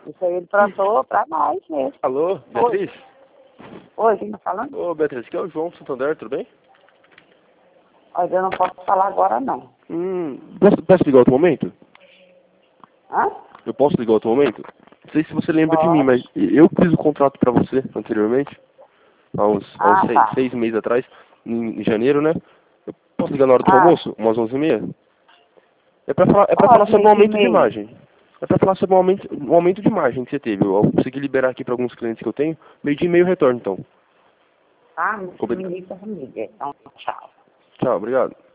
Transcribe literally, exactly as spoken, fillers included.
Isso aí ele plantou pra nós mesmo. Alô, Beatriz? Oi, quem tá falando? Ô, Beatriz, aqui é o João Santander, tudo bem? Olha, eu não posso falar agora, não. Hum, posso, posso ligar outro momento? Hã? Eu posso ligar outro momento? Não sei se você lembra de Pode. mim, mas eu fiz o contrato pra você anteriormente, há uns, há uns Ah, seis, tá. seis meses atrás, em, em janeiro, né? Eu posso ligar na hora do Ah, almoço, umas onze e meia? É pra falar, é pra falar pode, sobre o meio de aumento de meio. margem. É pra falar sobre o aumento, o aumento de margem que você teve. Eu consegui liberar aqui pra alguns clientes que eu tenho, meio dia e meio retorno, então. Tá? Me Combinado. liga comigo. Então, tchau. Tchau, obrigado.